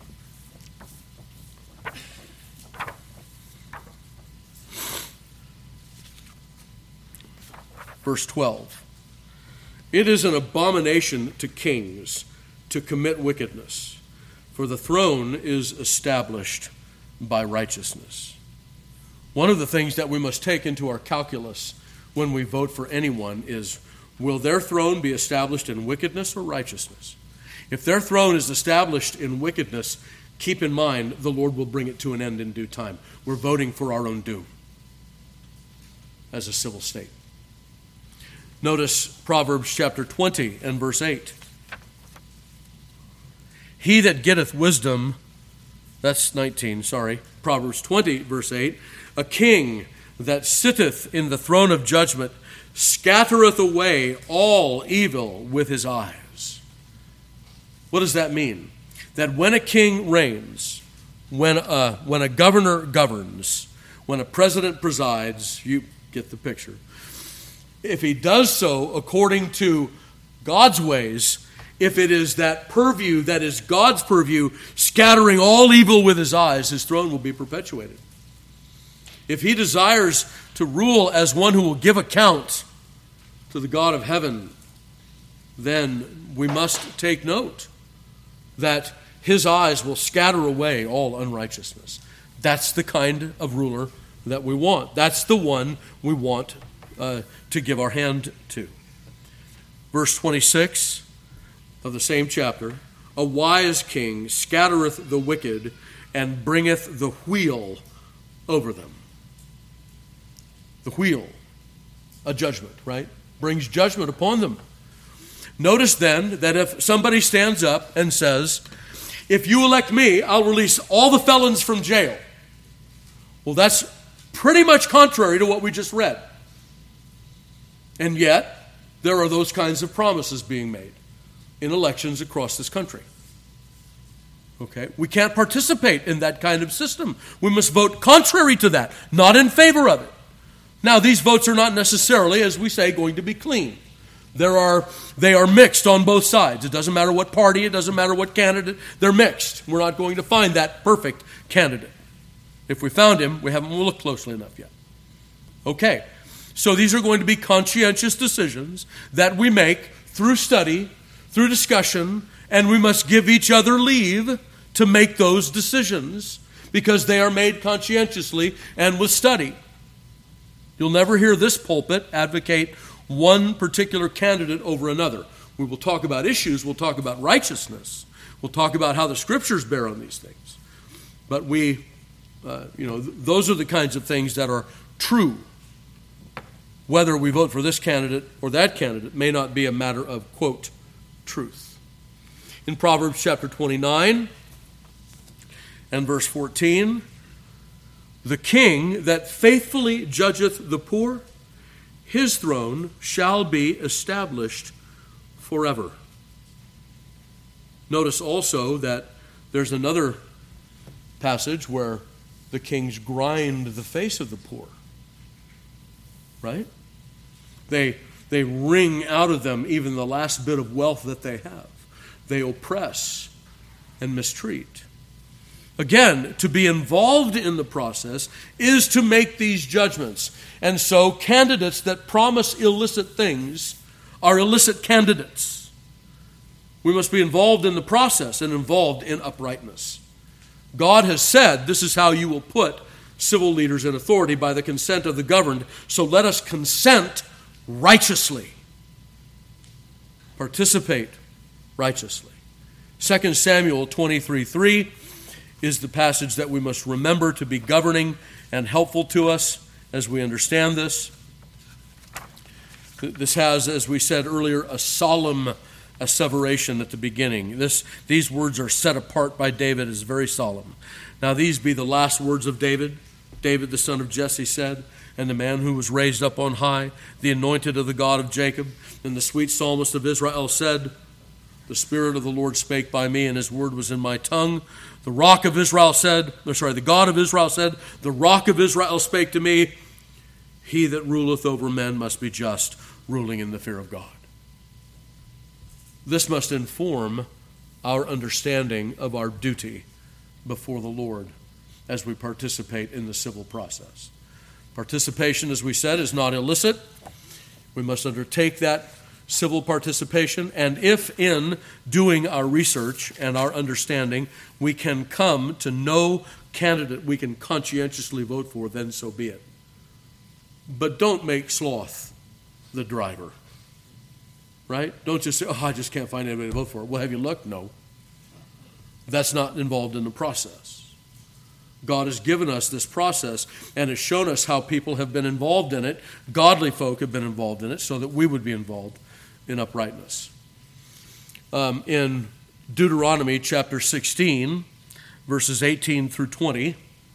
Verse 12. It is an abomination to kings to commit wickedness, for the throne is established by righteousness. One of the things that we must take into our calculus when we vote for anyone is, will their throne be established in wickedness or righteousness? If their throne is established in wickedness, keep in mind the Lord will bring it to an end in due time. We're voting for our own doom as a civil state. Notice Proverbs chapter 20 and verse 8. He that getteth wisdom, that's 19, sorry, Proverbs 20, verse 8, a king that sitteth in the throne of judgment scattereth away all evil with his eyes. What does that mean? That when a king reigns, when a governor governs, when a president presides, you get the picture. If he does so according to God's ways, if it is that purview that is God's purview, scattering all evil with his eyes, his throne will be perpetuated. If he desires to rule as one who will give account to the God of heaven, then we must take note that his eyes will scatter away all unrighteousness. That's the kind of ruler that we want. That's the one we want to give our hand to. Verse 26 of the same chapter, a wise king scattereth the wicked and bringeth the wheel over them. The wheel, a judgment, right? Brings judgment upon them. Notice then that if somebody stands up and says, if you elect me, I'll release all the felons from jail. Well, that's pretty much contrary to what we just read. And yet, there are those kinds of promises being made in elections across this country. Okay? We can't participate in that kind of system. We must vote contrary to that, not in favor of it. Now, these votes are not necessarily, as we say, going to be clean. They are mixed on both sides. It doesn't matter what party, it doesn't matter what candidate, they're mixed. We're not going to find that perfect candidate. If we found him, we haven't looked closely enough yet. Okay. So these are going to be conscientious decisions that we make through study, through discussion, and we must give each other leave to make those decisions because they are made conscientiously and with study. You'll never hear this pulpit advocate one particular candidate over another. We will talk about issues, we'll talk about righteousness, we'll talk about how the Scriptures bear on these things. But those are the kinds of things that are true. Whether we vote for this candidate or that candidate may not be a matter of, quote, truth. In Proverbs chapter 29 and verse 14, the king that faithfully judgeth the poor, his throne shall be established forever. Notice also that there's another passage where the kings grind the face of the poor. Right? They wring out of them even the last bit of wealth that they have. They oppress and mistreat. Again, to be involved in the process is to make these judgments. And so candidates that promise illicit things are illicit candidates. We must be involved in the process and involved in uprightness. God has said this is how you will put civil leaders in authority, by the consent of the governed. So let us consent righteously. Participate righteously. 2 Samuel 23:3 is the passage that we must remember to be governing and helpful to us as we understand this. This has, as we said earlier, a solemn asseveration at the beginning. These words are set apart by David as very solemn. Now these be the last words of David. David, the son of Jesse, said, and the man who was raised up on high, the anointed of the God of Jacob. And the sweet psalmist of Israel said, the Spirit of the Lord spake by me, and his word was in my tongue. The God of Israel said, the rock of Israel spake to me, he that ruleth over men must be just, ruling in the fear of God. This must inform our understanding of our duty before the Lord as we participate in the civil process. Participation, as we said, is not illicit. We must undertake that civil participation, and if in doing our research and our understanding we can come to no candidate we can conscientiously vote for, then so be it. But don't make sloth the driver. Right? Don't just say, I just can't find anybody to vote for. Well, have you looked? No. That's not involved in the process. God has given us this process and has shown us how people have been involved in it. Godly folk have been involved in it so that we would be involved in uprightness. In Deuteronomy chapter 16, verses 18 through 20,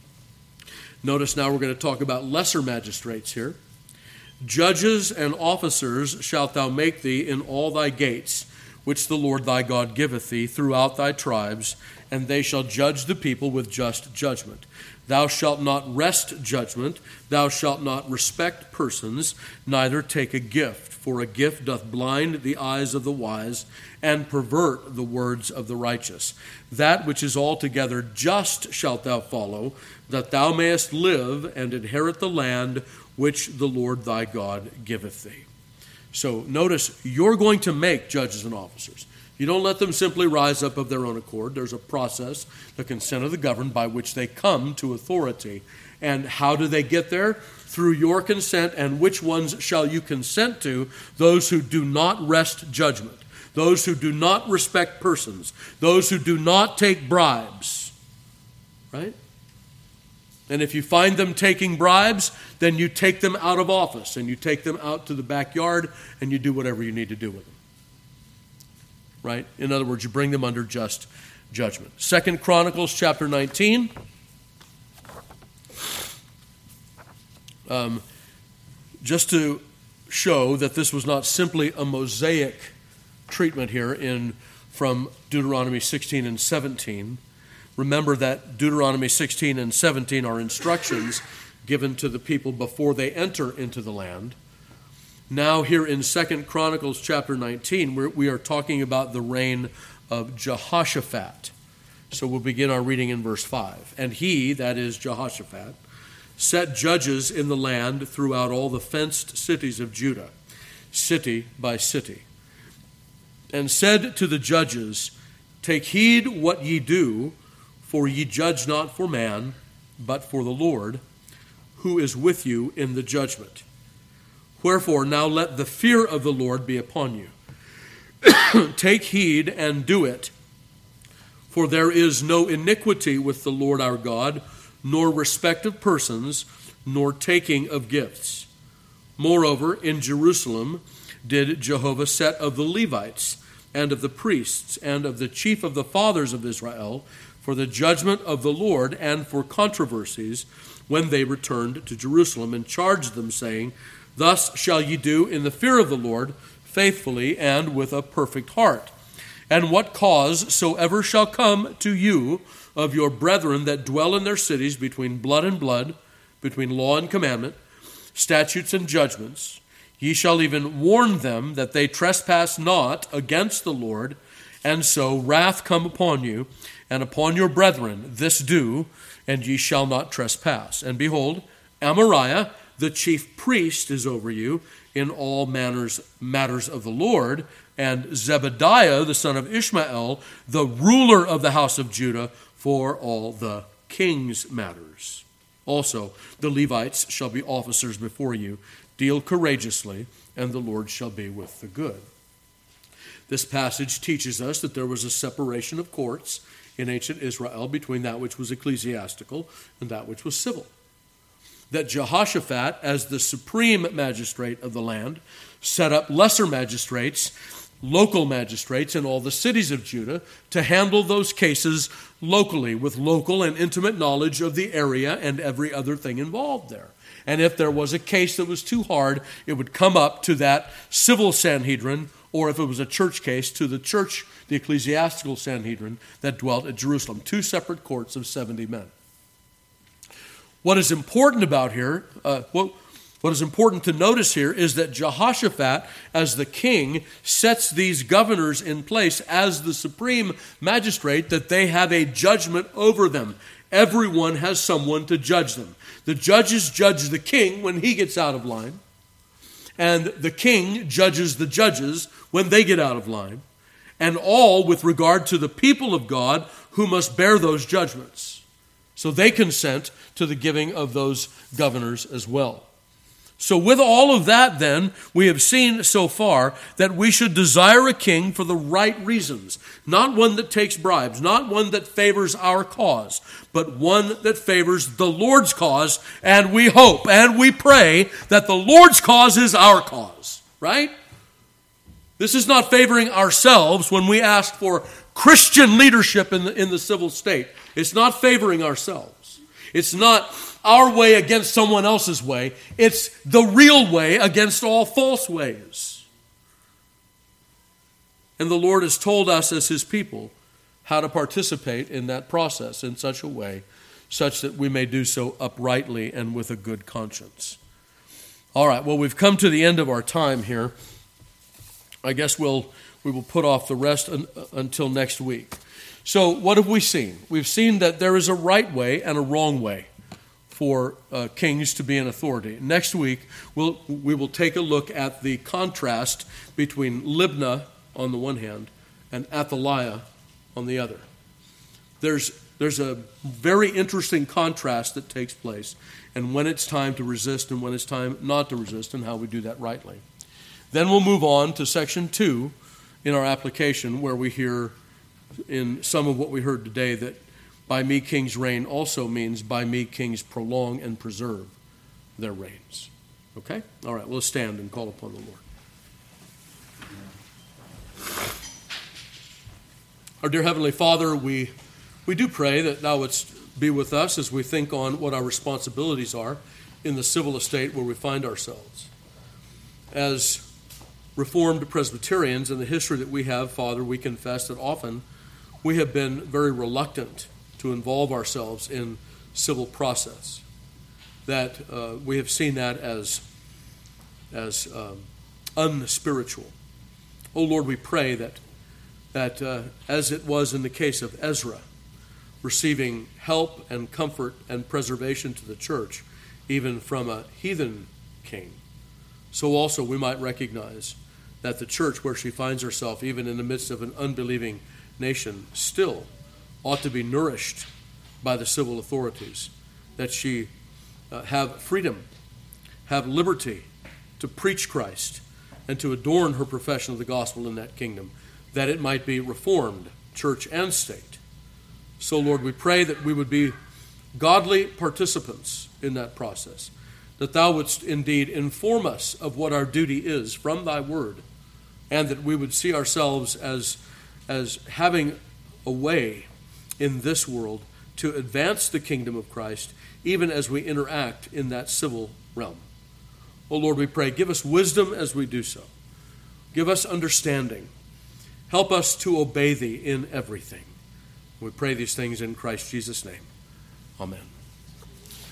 notice now we're going to talk about lesser magistrates here. Judges and officers shalt thou make thee in all thy gates, which the Lord thy God giveth thee throughout thy tribes, and they shall judge the people with just judgment. Thou shalt not wrest judgment, thou shalt not respect persons, neither take a gift, for a gift doth blind the eyes of the wise, and pervert the words of the righteous. That which is altogether just shalt thou follow, that thou mayest live and inherit the land which the Lord thy God giveth thee. So notice, you're going to make judges and officers. You don't let them simply rise up of their own accord. There's a process, the consent of the governed, by which they come to authority. And how do they get there? Through your consent. And which ones shall you consent to? Those who do not wrest judgment, those who do not respect persons, those who do not take bribes. Right? And if you find them taking bribes, then you take them out of office and you take them out to the backyard and you do whatever you need to do with them. Right? In other words, you bring them under just judgment. 2 Chronicles chapter 19. Just to show that this was not simply a Mosaic treatment here from Deuteronomy 16 and 17. Remember that Deuteronomy 16 and 17 are instructions given to the people before they enter into the land. Now here in 2 Chronicles chapter 19, we are talking about the reign of Jehoshaphat. So we'll begin our reading in verse 5. And he, that is Jehoshaphat, set judges in the land throughout all the fenced cities of Judah, city by city, and said to the judges, take heed what ye do, for ye judge not for man, but for the Lord, who is with you in the judgment. Wherefore now let the fear of the Lord be upon you. Take heed and do it, for there is no iniquity with the Lord our God, nor respect of persons, nor taking of gifts. Moreover, in Jerusalem did Jehovah set of the Levites, and of the priests, and of the chief of the fathers of Israel, for the judgment of the Lord, and for controversies, when they returned to Jerusalem, and charged them, saying, Thus shall ye do in the fear of the Lord, faithfully and with a perfect heart. And what cause soever shall come to you of your brethren that dwell in their cities between blood and blood, between law and commandment, statutes and judgments, ye shall even warn them that they trespass not against the Lord, and so wrath come upon you, and upon your brethren this do, and ye shall not trespass. And behold, Amariah, the chief priest, is over you in all matters of the Lord, and Zebediah, the son of Ishmael, the ruler of the house of Judah, for all the king's matters. Also, the Levites shall be officers before you. Deal courageously, and the Lord shall be with the good. This passage teaches us that there was a separation of courts in ancient Israel between that which was ecclesiastical and that which was civil. That Jehoshaphat, as the supreme magistrate of the land, set up lesser magistrates, local magistrates in all the cities of Judah to handle those cases locally with local and intimate knowledge of the area and every other thing involved there. And if there was a case that was too hard, it would come up to that civil Sanhedrin, or if it was a church case, to the church, the ecclesiastical Sanhedrin that dwelt at Jerusalem. 2 separate courts of 70 men. What is important about here, what is important to notice here is that Jehoshaphat, as the king, sets these governors in place as the supreme magistrate, that they have a judgment over them. Everyone has someone to judge them. The judges judge the king when he gets out of line, and the king judges the judges when they get out of line, and all with regard to the people of God who must bear those judgments. So they consent to the giving of those governors as well. So with all of that, then, we have seen so far that we should desire a king for the right reasons. Not one that takes bribes, not one that favors our cause, but one that favors the Lord's cause, and we hope and we pray that the Lord's cause is our cause, right? This is not favoring ourselves when we ask for Christian leadership in the civil state. It's not favoring ourselves. It's not our way against someone else's way. It's the real way against all false ways. And the Lord has told us as his people how to participate in that process in such a way such that we may do so uprightly and with a good conscience. All right, well, we've come to the end of our time here. I guess we will put off the rest until next week. So what have we seen? We've seen that there is a right way and a wrong way for kings to be in authority. Next week, we will take a look at the contrast between Libnah on the one hand and Athaliah on the other. There's a very interesting contrast that takes place, and when it's time to resist and when it's time not to resist, and how we do that rightly. Then we'll move on to section 2 in our application, where we hear in some of what we heard today that by me kings reign also means by me kings prolong and preserve their reigns. Okay? All right, we'll stand and call upon the Lord. Our dear Heavenly Father, we do pray that thou wouldst be with us as we think on what our responsibilities are in the civil estate where we find ourselves. As Reformed Presbyterians, in the history that we have, Father, we confess that often we have been very reluctant to involve ourselves in civil process. That we have seen that as unspiritual. Oh Lord, we pray that as it was in the case of Ezra, receiving help and comfort and preservation to the church, even from a heathen king, so also we might recognize that the church, where she finds herself, even in the midst of an unbelieving nation, still ought to be nourished by the civil authorities, that she have freedom, have liberty to preach Christ and to adorn her profession of the gospel in that kingdom, that it might be reformed, church and state. So, Lord, we pray that we would be godly participants in that process, that thou wouldst indeed inform us of what our duty is from thy word, and that we would see ourselves as having a way in this world to advance the kingdom of Christ, even as we interact in that civil realm. O Lord, we pray, give us wisdom as we do so. Give us understanding. Help us to obey thee in everything. We pray these things in Christ Jesus' name. Amen.